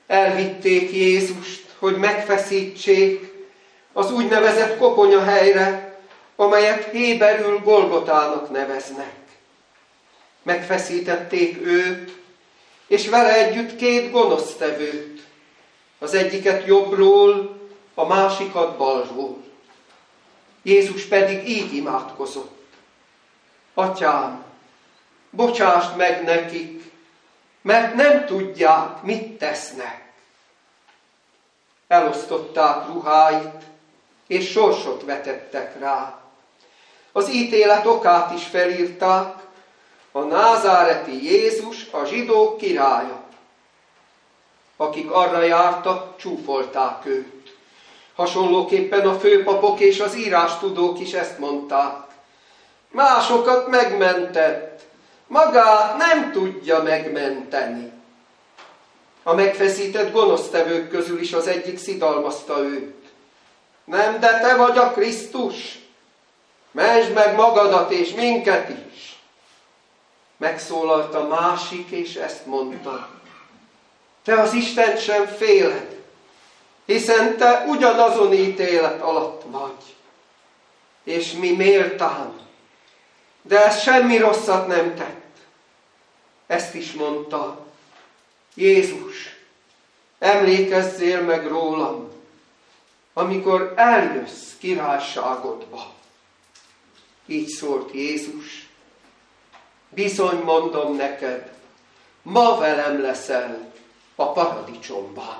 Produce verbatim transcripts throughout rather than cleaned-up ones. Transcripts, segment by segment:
elvitték Jézust, hogy megfeszítsék az úgynevezett koponyahelyre, amelyet héberül Golgotának neveznek. Megfeszítették őt, és vele együtt két gonosztevőt, az egyiket jobbról, a másikat balról. Jézus pedig így imádkozott: Atyám, bocsásd meg nekik, mert nem tudják, mit tesznek. Elosztották ruháit, és sorsot vetettek rá. Az ítélet okát is felírták: a názáreti Jézus, a zsidók királya. Akik arra jártak, csúfolták őt. Hasonlóképpen a főpapok és az írástudók is ezt mondták: másokat megmentett, magát nem tudja megmenteni. A megfeszített gonosztevők közül is az egyik szidalmazta őt: nem, de te vagy a Krisztus, mentsd meg magadat és minket is. Megszólalt a másik, és ezt mondta: te az Istent sem féled, hiszen te ugyanazon ítélet alatt vagy, és mi méltán, de ez semmi rosszat nem tett. Ezt is mondta: Jézus, emlékezzél meg rólam, amikor eljössz királyságodba. Így szólt Jézus: bizony mondom neked, ma velem leszel a paradicsomban.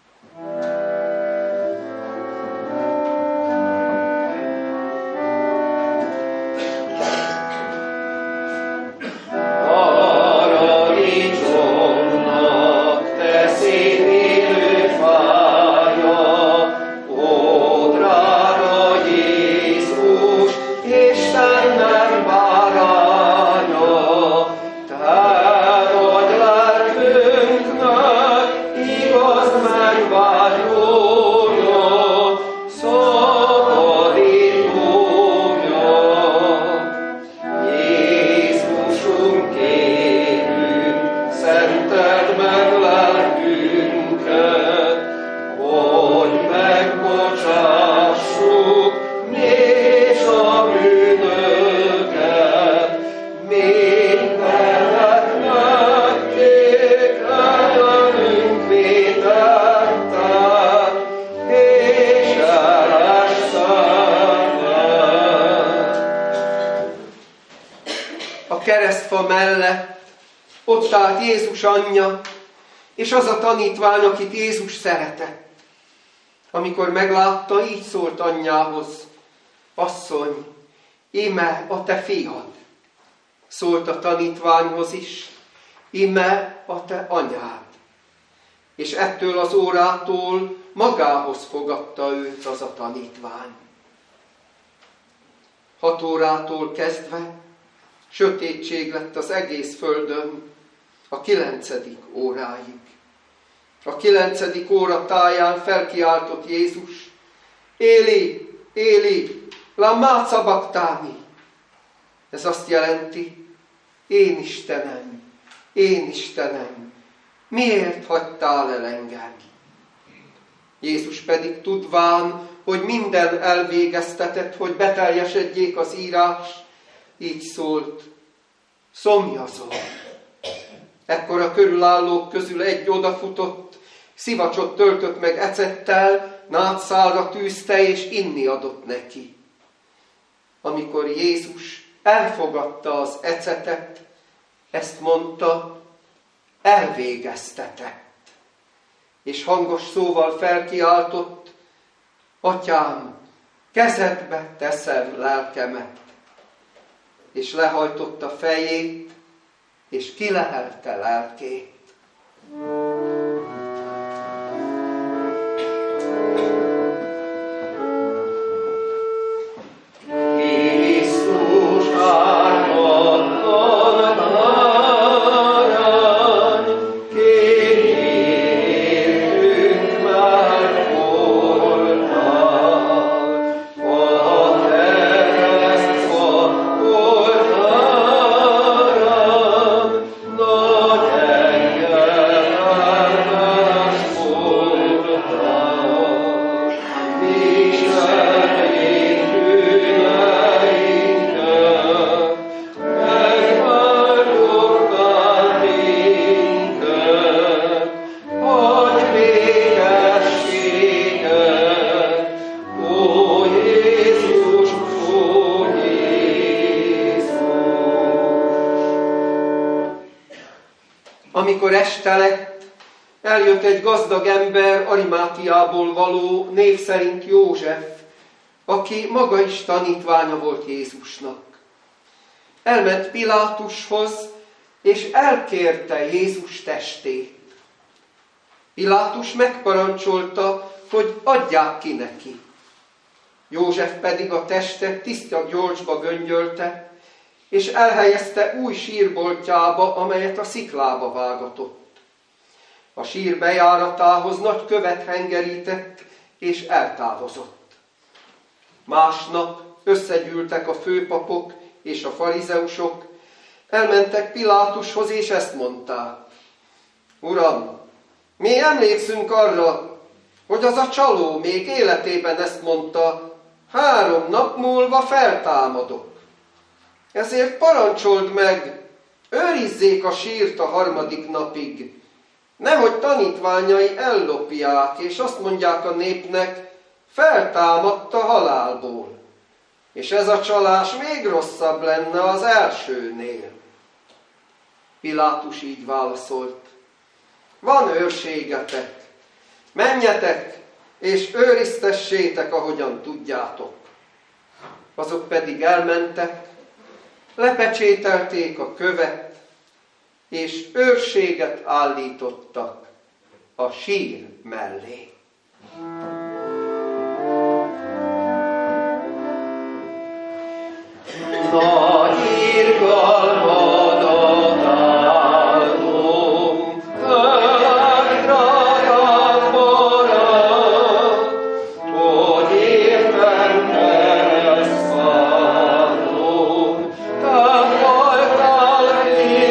Keresztfa mellett ott állt Jézus anyja, és az a tanítvány, akit Jézus szeretett. Amikor meglátta, így szólt anyjához: asszony, íme a te fiad. Szólt a tanítványhoz is: íme a te anyád. És ettől az órától magához fogadta őt az a tanítvány. Hat órától kezdve sötétség lett az egész földön a kilencedik óráig. A kilencedik óra táján felkiáltott Jézus: Éli, Éli, lama sabachthani. Ez azt jelenti: én Istenem, én Istenem, miért hagytál el engem? Jézus pedig tudván, hogy minden elvégeztetett, hogy beteljesedjék az írás, így szólt: szomjazol. Ekkor a körülállók közül egy odafutott, szivacsot töltött meg ecettel, nátszálra tűzte, és inni adott neki. Amikor Jézus elfogadta az ecetet, ezt mondta: elvégeztetett. És hangos szóval felkiáltott: Atyám, kezedbe teszem lelkemet. És lehajtotta fejét, és kilehelte lelkét. Lord, Amikor este lett, eljött egy gazdag ember, Arimátiából való, név szerint József, aki maga is tanítványa volt Jézusnak. Elment Pilátushoz, és elkérte Jézus testét. Pilátus megparancsolta, hogy adják ki neki. József pedig a testet tiszta gyolcsba göngyölte, és elhelyezte új sírboltjába, amelyet a sziklába vágatott. A sír bejáratához nagy követ hengerített, és eltávozott. Másnap összegyűltek a főpapok és a farizeusok, elmentek Pilátushoz, és ezt mondták: Uram, mi emlékszünk arra, hogy az a csaló még életében ezt mondta, három nap múlva feltámadok. Ezért parancsold meg, őrizzék a sírt a harmadik napig, nehogy tanítványai ellopják, és azt mondják a népnek, feltámadt a halálból. És ez a csalás még rosszabb lenne az elsőnél. Pilátus így válaszolt: van őrségetek, menjetek, és őriztessétek, ahogyan tudjátok. Azok pedig elmentek, lepecsételték a követ, és őrséget állítottak a sír mellé. Nagy irgalmat adálom, tárgyra borra, hogy értem keresztváron, te voltál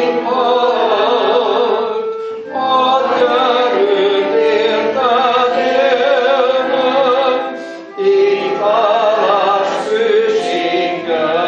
kimpart, adj erőt érted élnem, így hálás szűséggel.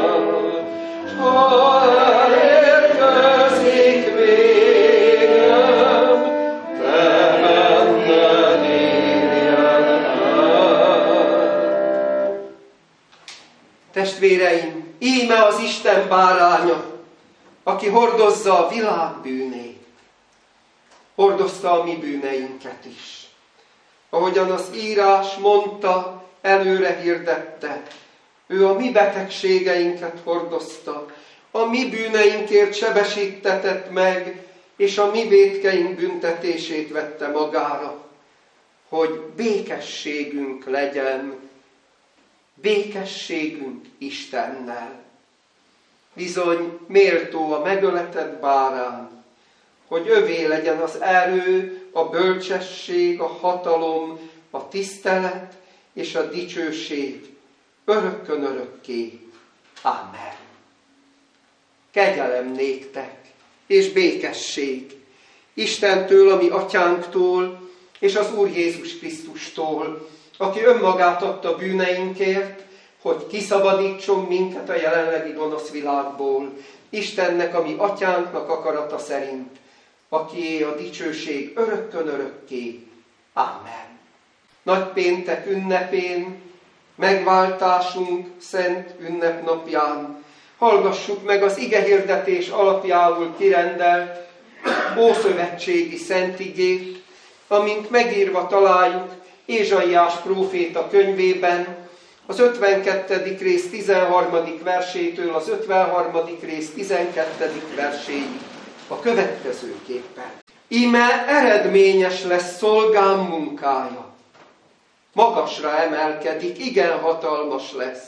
Testvéreim, íme az Isten báránya, aki hordozza a világ bűnét. Hordozta a mi bűneinket is. Ahogyan az írás mondta, előre hirdette, ő a mi betegségeinket hordozta, a mi bűneinkért sebesítetett meg, és a mi vétkeink büntetését vette magára, hogy békességünk legyen, békességünk Istennel. Bizony méltó a megöletett bárány, hogy övé legyen az erő, a bölcsesség, a hatalom, a tisztelet és a dicsőség örökkön örökké. Amen. Kegyelem néktek és békesség Istentől, a mi atyánktól, és az Úr Jézus Krisztustól, aki önmagát adta bűneinkért, hogy kiszabadítson minket a jelenlegi gonosz világból, Istennek, a mi atyánknak akarata szerint, akié a dicsőség örökkön örökké. Amen. Nagypéntek ünnepén, megváltásunk szent ünnepnapján hallgassuk meg az igehirdetés alapjául kirendelt ószövetségi szent igét, amint megírva találjuk Ézsaiás próféta könyvében, az ötvenkettedik rész tizenharmadik versétől az ötvenharmadik rész tizenkettedik verséig a következőképpen. Íme eredményes lesz szolgám munkája. Magasra emelkedik, igen hatalmas lesz.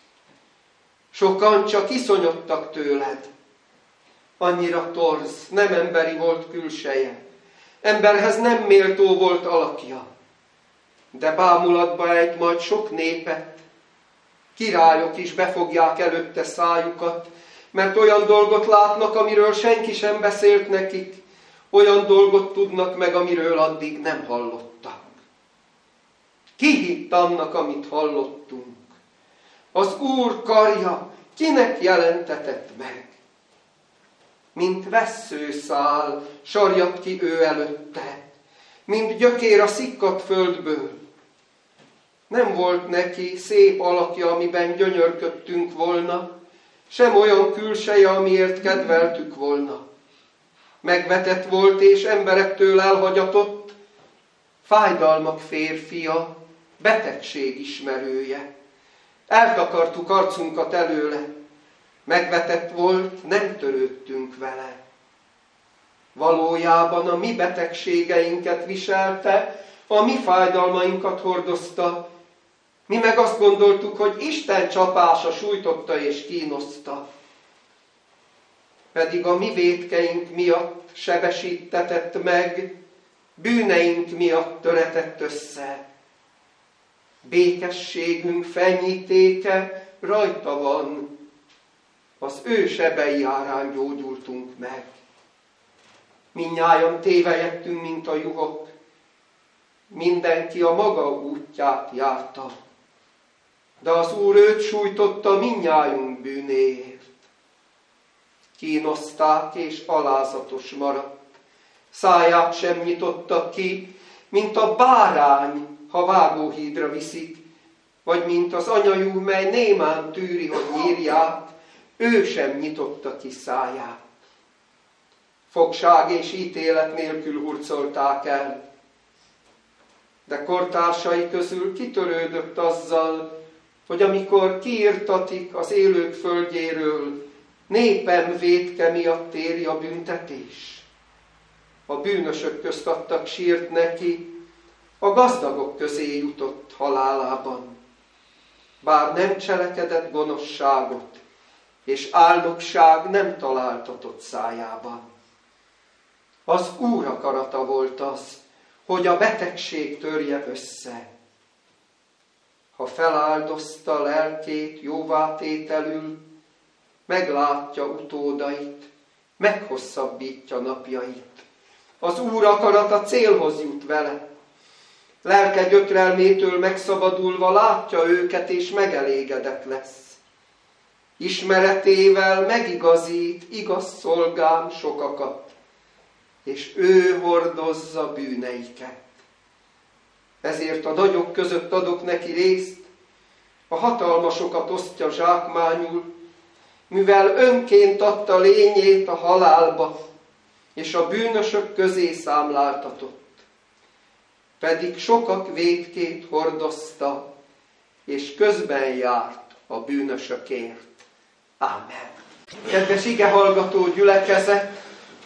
Sokan csak iszonyodtak tőled. Annyira torz, nem emberi volt külseje. Emberhez nem méltó volt alakja. De bámulatba egy majd sok népet, királyok is befogják előtte szájukat, mert olyan dolgot látnak, amiről senki sem beszélt nekik, olyan dolgot tudnak meg, amiről addig nem hallottak. Ki hitt annak, amit hallottunk? Az Úr karja kinek jelentetett meg? Mint vesszőszál sarjadt ki ő előtte, mint gyökér a szikkadt földből. Nem volt neki szép alakja, amiben gyönyörködtünk volna, sem olyan külseje, amiért kedveltük volna. megvetett volt és emberektől elhagyatott, fájdalmak férfia, betegség ismerője. Eltakartuk arcunkat előle, megvetett volt, nem törődtünk vele. Valójában a mi betegségeinket viselte, a mi fájdalmainkat hordozta, mi meg azt gondoltuk, hogy Isten csapása sújtotta és kínoszta. Pedig a mi vétkeink miatt sebesítetett meg, bűneink miatt töretett össze. Békességünk fenyítéke rajta van, az ő sebei árán gyógyultunk meg. Mindnyájan tévejettünk, mint a juhok, mindenki a maga útját járta, de az Úr őt sújtotta mindnyájunk bűnéért. Kínozták és alázatos maradt, száját sem nyitotta ki, mint a bárány, ha vágóhídra viszik, vagy mint az anyajú, mely némán tűri, hogy nyírják, ő sem nyitotta ki száját. Fogság és ítélet nélkül hurcolták el, de kortársai közül kitörődött azzal, hogy amikor kiirtatik az élők földjéről, népem vétke miatt éri a büntetés. A bűnösök közt adtak sírt neki, a gazdagok közé jutott halálában. Bár nem cselekedett gonoszságot, és álnokság nem találtatott szájában. Az Úr akarata volt az, hogy a betegség törje össze. Ha feláldozta lelkét jóvátételül, meglátja utódait, meghosszabbítja napjait. Az Úr akarata célhoz jut vele. Lelke gyötrelmétől megszabadulva látja őket, és megelégedett lesz. Ismeretével megigazít igaz szolgám sokakat, és ő hordozza bűneiket. Ezért a nagyok között adok neki részt, a hatalmasokat osztja zsákmányul, mivel önként adta lényét a halálba, és a bűnösök közé számláltatott. Pedig sokak vétkét hordozta, és közben járt a bűnösökért. Ámen. Kedves igehallgató gyülekezet,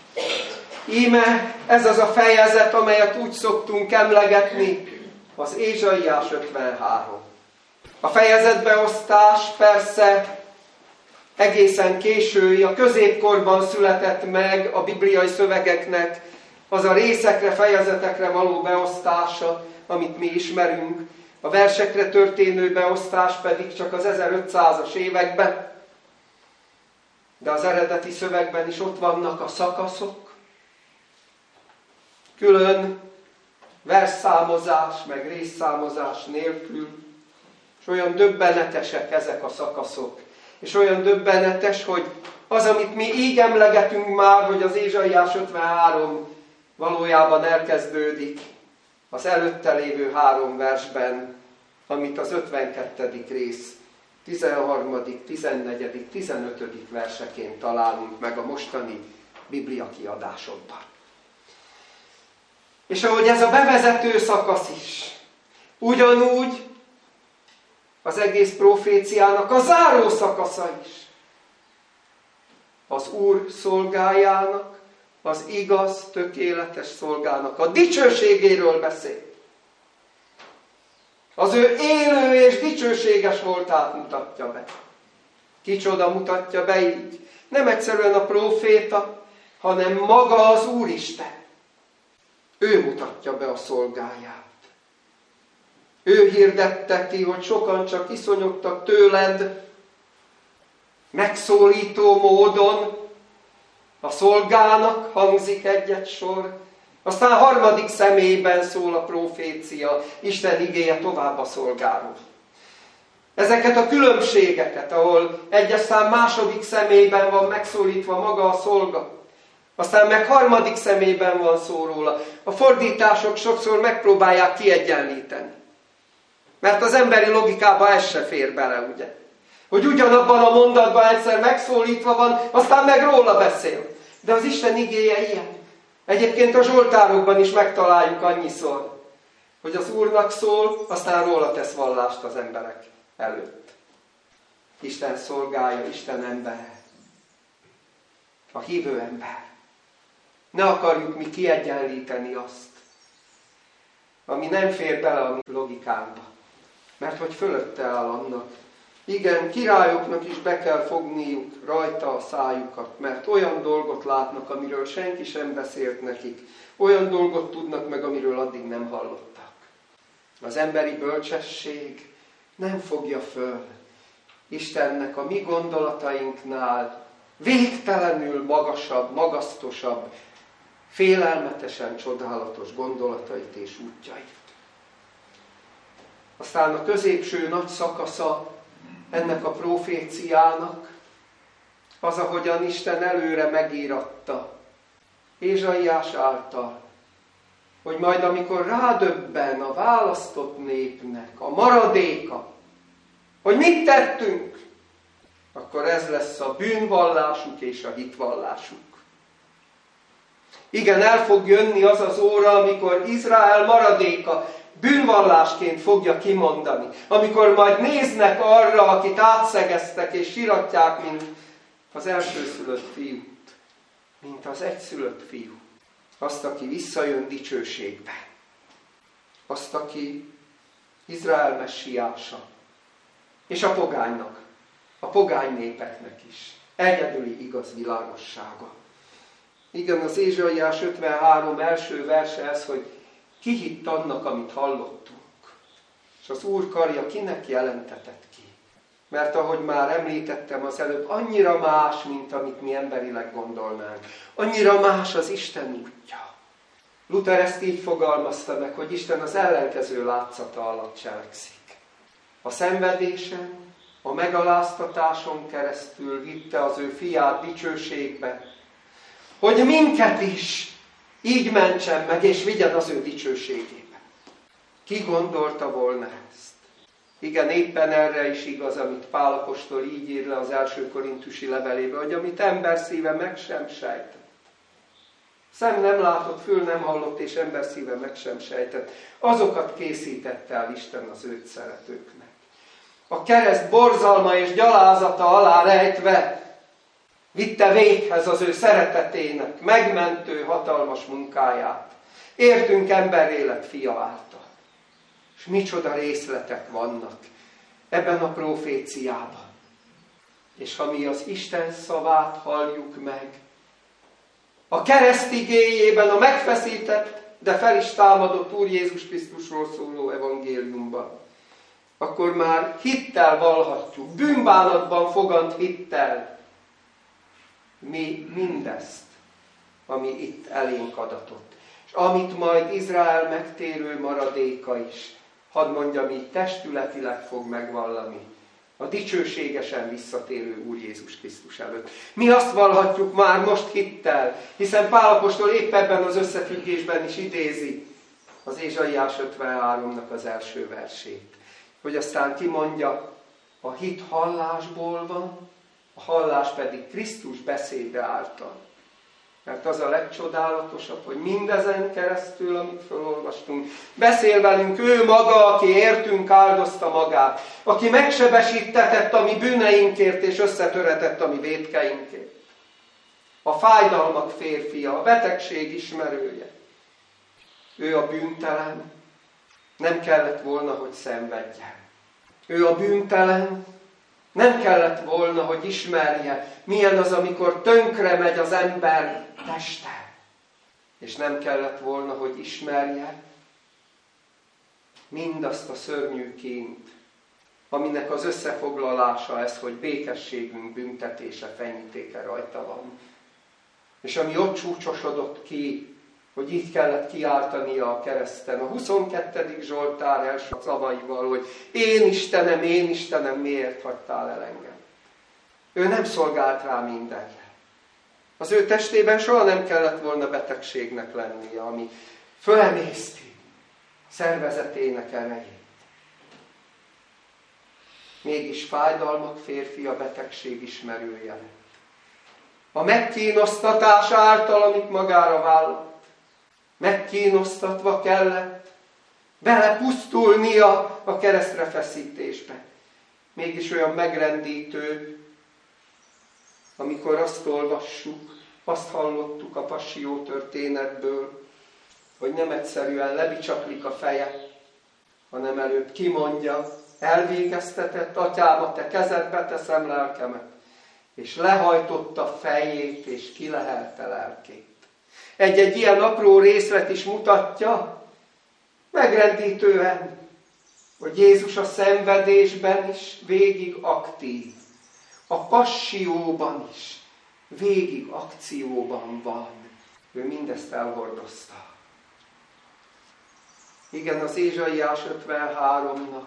íme ez az a fejezet, amelyet úgy szoktunk emlegetni, az Ézsaiás ötvenhárom. A fejezetbeosztás persze egészen késői, a középkorban született meg a bibliai szövegeknek az a részekre, fejezetekre való beosztása, amit mi ismerünk. A versekre történő beosztás pedig csak az ezerötszázas években. De az eredeti szövegben is ott vannak a szakaszok, külön versszámozás, meg részszámozás nélkül, és olyan döbbenetesek ezek a szakaszok. És olyan döbbenetes, hogy az, amit mi így emlegetünk már, hogy az Ézsaiás ötvenhárom valójában elkezdődik az előtte lévő három versben, amit az ötvenkettedik rész tizenharmadik, tizennegyedik, tizenötödik verseként találunk meg a mostani Biblia kiadásokban. És ahogy ez a bevezető szakasz is, ugyanúgy az egész proféciának a záró szakasza is az Úr szolgájának, az igaz, tökéletes szolgának a dicsőségéről beszél. Az ő élő és dicsőséges voltát mutatja be. Kicsoda mutatja be így? Nem egyszerűen a próféta, hanem maga az Úristen. Ő mutatja be a szolgáját. Ő hirdette ki, hogy sokan csak iszonyogtak tőled, megszólító módon, a szolgának hangzik egy-egy sor, aztán a harmadik személyben szól a profécia, Isten igéje tovább a szolgáról. Ezeket a különbségeket, ahol egyes szám második személyben van megszólítva maga a szolga, aztán meg harmadik személyben van szó róla. A fordítások sokszor megpróbálják kiegyenlíteni. Mert az emberi logikába ez se fér bele, ugye? Hogy ugyanabban a mondatban egyszer megszólítva van, aztán meg róla beszél. De az Isten igéje ilyen. Egyébként a Zsoltárokban is megtaláljuk annyiszor, hogy az Úrnak szól, aztán róla tesz vallást az emberek előtt. Isten szolgája, Isten embere. A hívő ember. Ne akarjuk mi kiegyenlíteni azt, ami nem fér bele a mi logikánkba. Mert hogy fölötte áll annak. Igen, királyoknak is be kell fogniuk rajta a szájukat, mert olyan dolgot látnak, amiről senki sem beszélt nekik. Olyan dolgot tudnak meg, amiről addig nem hallottak. Az emberi bölcsesség nem fogja föl Istennek a mi gondolatainknál végtelenül magasabb, magasztosabb, félelmetesen csodálatos gondolatait és útjait. Aztán a középső nagy szakasza ennek a proféciának az, ahogyan Isten előre megíratta Ézsaiás által, hogy majd amikor rádöbben a választott népnek a maradéka, hogy mit tettünk, akkor ez lesz a bűnvallásuk és a hitvallásuk. Igen, el fog jönni az az óra, amikor Izrael maradéka bűnvallásként fogja kimondani. Amikor majd néznek arra, akit átszegeztek és siratják, mint az elsőszülött fiút. Mint az egyszülött fiú. Azt, aki visszajön dicsőségbe. Azt, aki Izrael messiása. És a pogánynak, a pogány népeknek is. Egyedüli igaz világossága. Igen, az Ézsaiás ötvenhárom első verse ez, hogy ki hitt annak, amit hallottunk. És az Úr karja kinek jelentetett ki. Mert ahogy már említettem az előbb, annyira más, mint amit mi emberileg gondolnánk. Annyira más az Isten útja. Luther ezt így fogalmazta meg, hogy Isten az ellenkező látszata alatt cselekszik. A szenvedésen, a megaláztatáson keresztül vitte az ő fiát dicsőségbe, hogy minket is így mentsen meg, és vigyen az ő dicsőségébe. Ki gondolta volna ezt? Igen, éppen erre is igaz, amit Pál apostol így ír le az első korintusi levelébe, hogy amit ember szíve meg sem sejtett. Szem nem látott, fül nem hallott, és ember szíve meg sem sejtett. Azokat készítette el Isten az őt szeretőknek. A kereszt borzalma és gyalázata alá rejtve vitte véghez az ő szeretetének megmentő hatalmas munkáját. Értünk emberélet fia által. És micsoda részletek vannak ebben a proféciában. És ha mi az Isten szavát halljuk meg, a kereszt igéjében, a megfeszített, de fel is támadott Úr Jézus Krisztusról szóló evangéliumban, akkor már hittel vallhatjuk, bűnbánatban fogant hittel, mi mindezt, ami itt elénk adatott. És amit majd Izrael megtérő maradéka is, hadd mondjam így, testületileg fog megvallani a dicsőségesen visszatérő Úr Jézus Krisztus előtt. Mi azt vallhatjuk már most hittel, hiszen Pál apostol épp ebben az összefüggésben is idézi az Ézsaiás ötvenháromnak az első versét. Hogy aztán kimondja, a hit hallásból van, a hallás pedig Krisztus beszéde által. Mert az a legcsodálatosabb, hogy mindezen keresztül, amit felolvastunk, beszél velünk ő maga, aki értünk áldozta magát, aki megsebesítetett a mi bűneinkért, és összetöretett a mi vétkeinkért. A fájdalmak férfia, a betegség ismerője. Ő a bűntelen, nem kellett volna, hogy szenvedjen. Ő a bűntelen, nem kellett volna, hogy ismerje, milyen az, amikor tönkre megy az ember teste. És nem kellett volna, hogy ismerje mindazt a szörnyű kínt, aminek az összefoglalása ez, hogy békességünk büntetése, fenyítéke rajta van. És ami ott csúcsosodott ki, hogy így kellett kiáltania a kereszten. A huszonkettedik Zsoltár első szavaival, hogy én Istenem, én Istenem, miért hagytál el engem? Ő nem szolgált rá mindenre. Az ő testében soha nem kellett volna betegségnek lennie, ami fölemészti szervezetének erejét. Mégis fájdalmak férfi a betegség ismerője lett. A megkínosztatás által, amit magára vállalt. Megkínosztatva kellett belepusztulnia a keresztre feszítésbe. Mégis olyan megrendítő, amikor azt olvassuk, azt hallottuk a passió történetből, hogy nem egyszerűen lebicsaklik a feje, hanem előbb kimondja, elvégeztetett, atyám, a te kezedbe teszem lelkemet, és lehajtotta fejét, és kilehelte lelkét. Egy-egy ilyen apró részlet is mutatja, megrendítően, hogy Jézus a szenvedésben is végig aktív, a passióban is végig akcióban van. Ő mindezt elhordozta. Igen, az Ézsaiás ötvenháromnak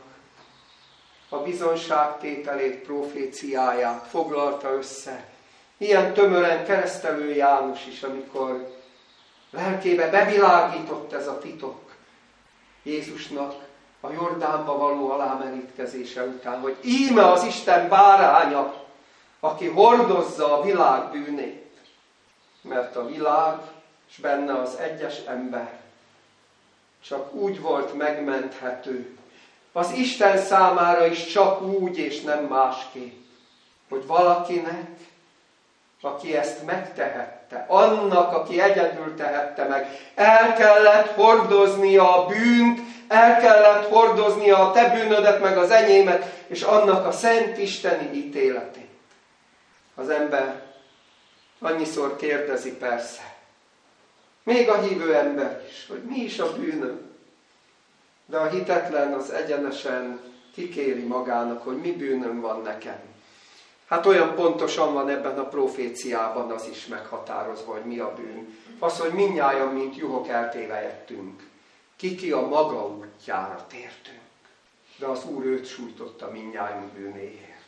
a bizonyságtételét, proféciáját foglalta össze. Ilyen tömören Keresztelő János is, amikor lelkébe bevilágított ez a titok Jézusnak a Jordánba való alámerítkezése után, hogy íme az Isten báránya, aki hordozza a világ bűnét. Mert a világ, és benne az egyes ember csak úgy volt megmenthető, az Isten számára is csak úgy, és nem másképp, hogy valakinek, aki ezt megtehette, annak, aki egyedül tehette meg, el kellett hordoznia a bűnt, el kellett hordoznia a te bűnödet, meg az enyémet, és annak a szent isteni ítéletét. Az ember annyiszor kérdezi persze, még a hívő ember is, hogy mi is a bűnöm. De a hitetlen az egyenesen kikéri magának, hogy mi bűnöm van nekem. Hát olyan pontosan van ebben a proféciában az is meghatározva, hogy mi a bűn. Az, hogy mindnyájan, mint juhok eltévejettünk. Ki-ki a maga útjára tértünk. De az Úr őt sújtotta mindnyájunk bűnéért.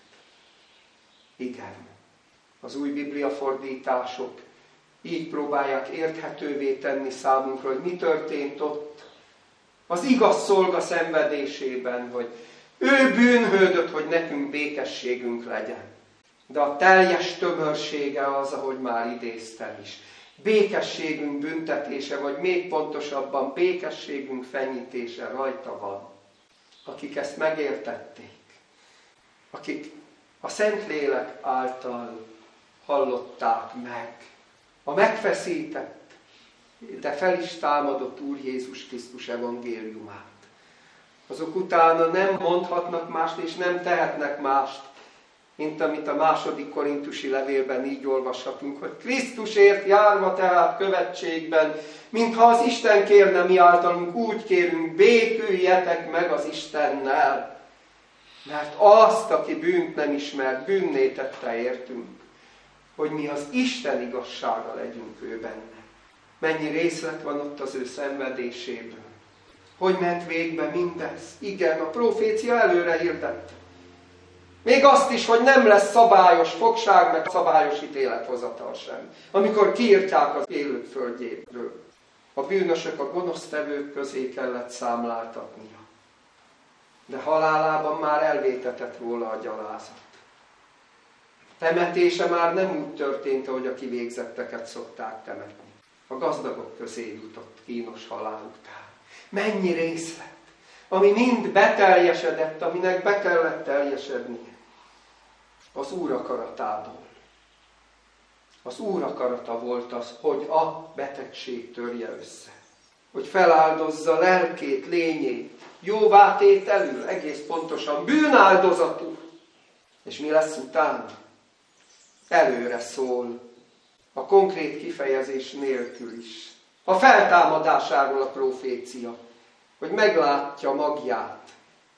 Igen, az új bibliafordítások így próbálják érthetővé tenni számunkra, hogy mi történt ott az igaz szolga szenvedésében, hogy ő bűnhődött, hogy nekünk békességünk legyen. De a teljes tömörsége az, ahogy már idéztem is. Békességünk büntetése, vagy még pontosabban békességünk fenyítése rajta van. Akik ezt megértették, akik a Szentlélek által hallották meg a megfeszített, de fel is támadott Úr Jézus Krisztus evangéliumát. Azok utána nem mondhatnak mást, és nem tehetnek mást, mint amit a második korintusi levélben így olvashatunk, hogy Krisztusért járva tehát követségben, mintha az Isten kérne mi általunk, úgy kérünk, béküljetek meg az Istennel. Mert azt, aki bűnt nem ismert, bűnné tette értünk, hogy mi az Isten igazsága legyünk ő benne. Mennyi részlet van ott az ő szenvedéséből. Hogy ment végbe mindez? Igen, a profécia előre hirdette. Még azt is, hogy nem lesz szabályos fogság, meg szabályos ítélethozatal sem. Amikor kiírtják az élők földjéről. A bűnösök a gonosztevők közé kellett számláltatnia. De halálában már elvétetett róla a gyalázat. Temetése már nem úgy történt, ahogy a kivégzetteket szokták temetni. A gazdagok közé jutott kínos halál után. Mennyi részlet, ami mind beteljesedett, aminek be kellett teljesednie. Az Úr akaratából. Az Úr akarata volt az, hogy a betegség törje össze. Hogy feláldozza lelkét, lényét, jóvátételül, egész pontosan bűnáldozatul. És mi lesz utána? Előre szól, a konkrét kifejezés nélkül is. A feltámadásáról a profécia, hogy meglátja magját,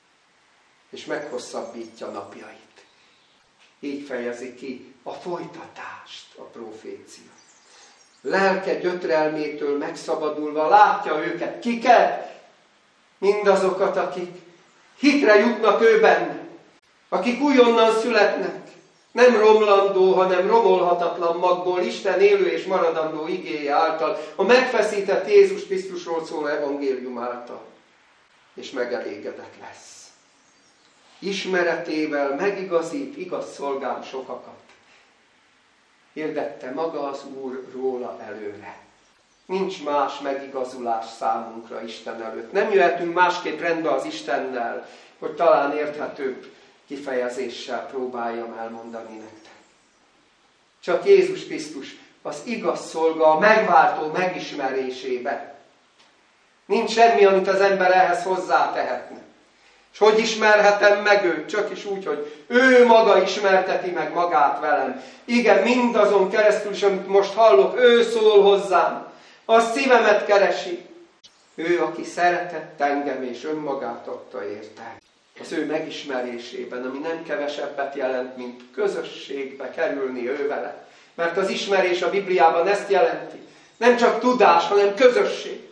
és meghosszabbítja napjait. Így fejezi ki a folytatást a profécia. Lelke gyötrelmétől megszabadulva látja őket, kiket? Mindazokat, akik hitre jutnak ő benne, akik újonnan születnek, nem romlandó, hanem romolhatatlan magból, Isten élő és maradandó igéje által, a megfeszített Jézus Krisztusról szóló evangélium által, és megelégedett lesz. Ismeretével megigazít igaz szolgám sokakat. hirdette maga az Úr róla előre. Nincs más megigazulás számunkra Isten előtt. Nem jöhetünk másképp rendbe az Istennel, hogy talán érthetőbb kifejezéssel próbáljam elmondani nektek. Csak Jézus Krisztus az igaz szolga a megváltó megismerésébe. Nincs semmi, amit az ember ehhez hozzátehetne. És hogy ismerhetem meg őt? Csak is úgy, hogy ő maga ismerteti meg magát velem. Igen, mindazon keresztül is, amit most hallok, ő szól hozzám. A szívemet keresi. Ő, aki szeretett engem és önmagát adta érte. Az ő megismerésében, ami nem kevesebbet jelent, mint közösségbe kerülni ő vele. Mert az ismerés a Bibliában ezt jelenti. Nem csak tudás, hanem közösség.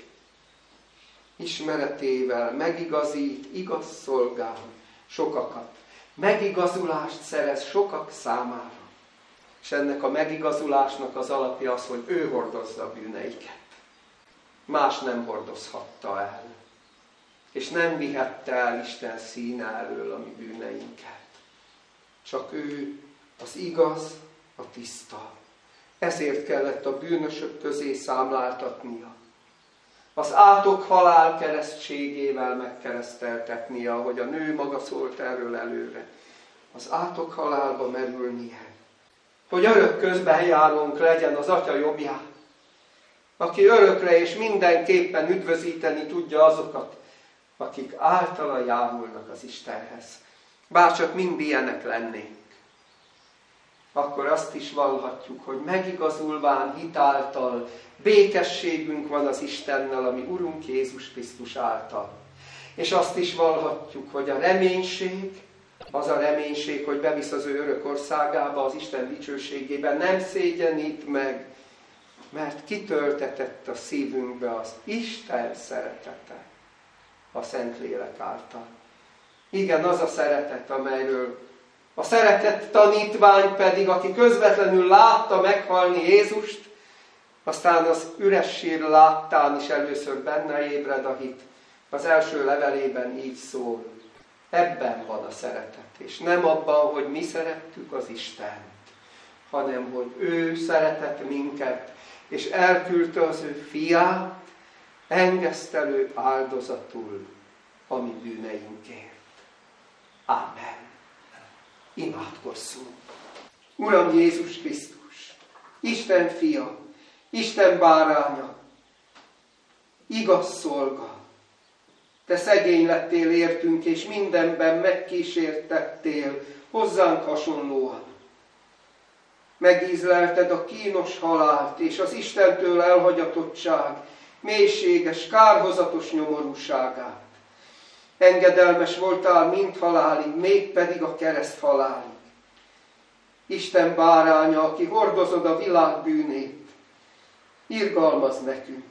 Ismeretével megigazít, igaz szolgál sokakat. Megigazulást szerez sokak számára. És ennek a megigazulásnak az alapja az, hogy ő hordozza a bűneiket. Más nem hordozhatta el. És nem vihette el Isten színe elől a mi bűneinket. Csak ő az igaz, a tiszta. Ezért kellett a bűnösök közé számláltatnia. Az átok halál keresztségével megkereszteltetnie, ahogy a nő maga szólt erről előre. Az átok halálba merülnie. Hogy örök közbenjárónk legyen az Atya jobbján, aki örökre és mindenképpen üdvözíteni tudja azokat, akik általa járulnak az Istenhez. Bárcsak mind ilyenek lennénk. Akkor azt is vallhatjuk, hogy megigazulván hitáltal békességünk van az Istennel, ami Urunk Jézus Krisztus által. És azt is vallhatjuk, hogy a reménység, az a reménység, hogy bevisz az ő örök országába, az Isten dicsőségében, nem szégyenít meg, mert kitöltetett a szívünkbe az Isten szeretete a Szentlélek által. Igen, az a szeretet, amelyről a szeretett tanítvány pedig, aki közvetlenül látta meghalni Jézust, aztán az üres sír láttán is először benne ébred a hit. Az első levelében így szól. Ebben van a szeretet, és nem abban, hogy mi szerettük az Istent, hanem hogy ő szeretett minket, és elküldte az ő fiát, engesztelő áldozatul a mi bűneinkért. Amen. Imádkozzunk. Uram Jézus Krisztus, Isten fia, Isten báránya, igaz szolga, te szegény lettél értünk, és mindenben megkísértettél hozzánk hasonlóan. Megízlelted a kínos halált és az Istentől elhagyatottság mélységes, kárhozatos nyomorúságát. Engedelmes voltál mind halálig, mégpedig a kereszt halálig. Isten báránya, aki hordozod a világ bűnét, irgalmazz nekünk.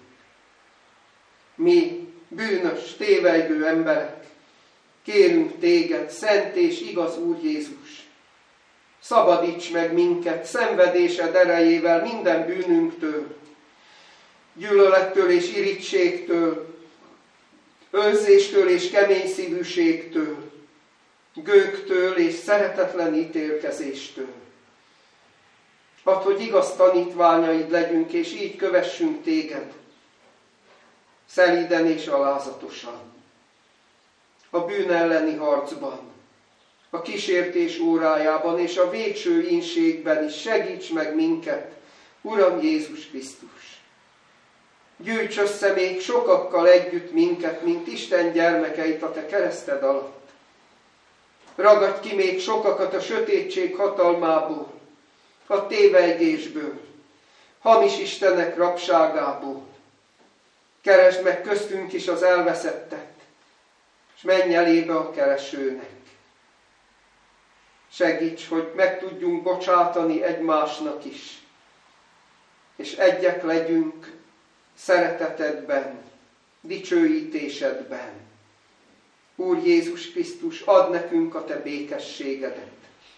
Mi, bűnös, tévejgő emberek, kérünk téged, szent és igaz Úr Jézus, szabadíts meg minket szenvedésed erejével minden bűnünktől, gyűlölettől és irítségtől, önzéstől és kemény szívűségtől, gőgtől és szeretetlen ítélkezéstől. Add, hogy igaz tanítványaid legyünk, és így kövessünk téged, szelíden és alázatosan. A bűn elleni harcban, a kísértés órájában és a végső ínségben is segíts meg minket, Uram Jézus Krisztus. Gyűjts össze még sokakkal együtt minket, mint Isten gyermekeit a te kereszted alatt. Ragadj ki még sokakat a sötétség hatalmából, a tévejgésből, hamis istenek rabságából. Keresd meg köztünk is az elveszettet, és menj elébe a keresőnek. Segíts, hogy meg tudjunk bocsátani egymásnak is, és egyek legyünk szeretetedben, dicsőítésedben. Úr Jézus Krisztus, add nekünk a te békességedet.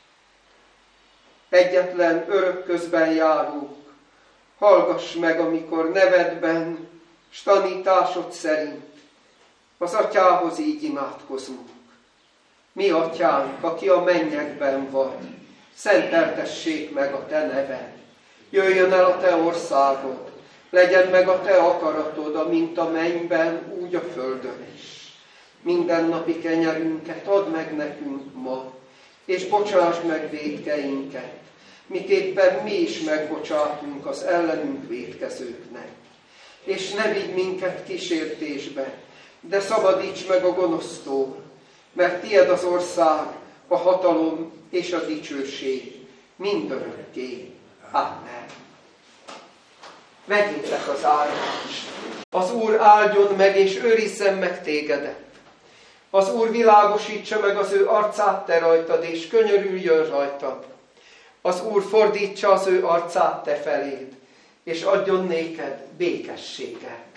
Egyetlen örök közben járók, hallgass meg, amikor nevedben, s tanításod szerint az Atyához így imádkozunk. Mi Atyánk, aki a mennyekben vagy, szenteltessék meg a te neved. Jöjjön el a te országod, legyen meg a te akaratod, amint a mennyben, úgy a földön is. Mindennapi kenyerünket add meg nekünk ma, és bocsásd meg vétkeinket, miképpen mi is megbocsátunk az ellenünk vétkezőknek. És ne vigy minket kísértésbe, de szabadíts meg a gonosztól, mert tied az ország, a hatalom és a dicsőség mindörökké. Amen. Vegyétek az áldást. Az Úr áldjon meg és őrizzen meg tégedet. Az Úr világosítsa meg az ő arcát te rajtad, és könyörüljön rajtad. Az Úr fordítsa az ő arcát te feléd, és adjon néked békességet.